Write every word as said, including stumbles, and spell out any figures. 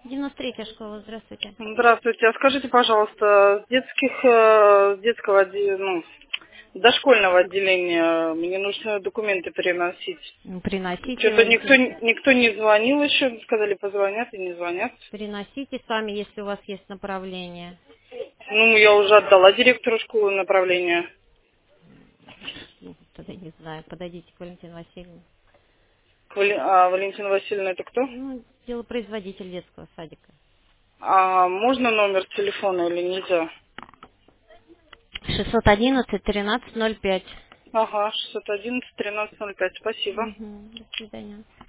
девяносто третья школа, здравствуйте. Здравствуйте. А скажите, пожалуйста, с детских, э, с детского, отде- ну, дошкольного отделения мне нужно документы переносить. М, Приносите, Что-то никто, Валентин. никто не звонил еще, сказали, позвонят и не звонят. Приносите сами, если у вас есть направление. Ну, я уже отдала директору школы направление. Ну, тогда не знаю, подойдите к Валентине Васильевне. Вали- А Валентина Васильевна это кто? Ну, делопроизводитель детского садика. А можно номер телефона или нельзя? шестьсот одиннадцать тринадцать ноль пять. Ага, шестьсот одиннадцать тринадцать ноль пять. Спасибо. Угу, до свидания.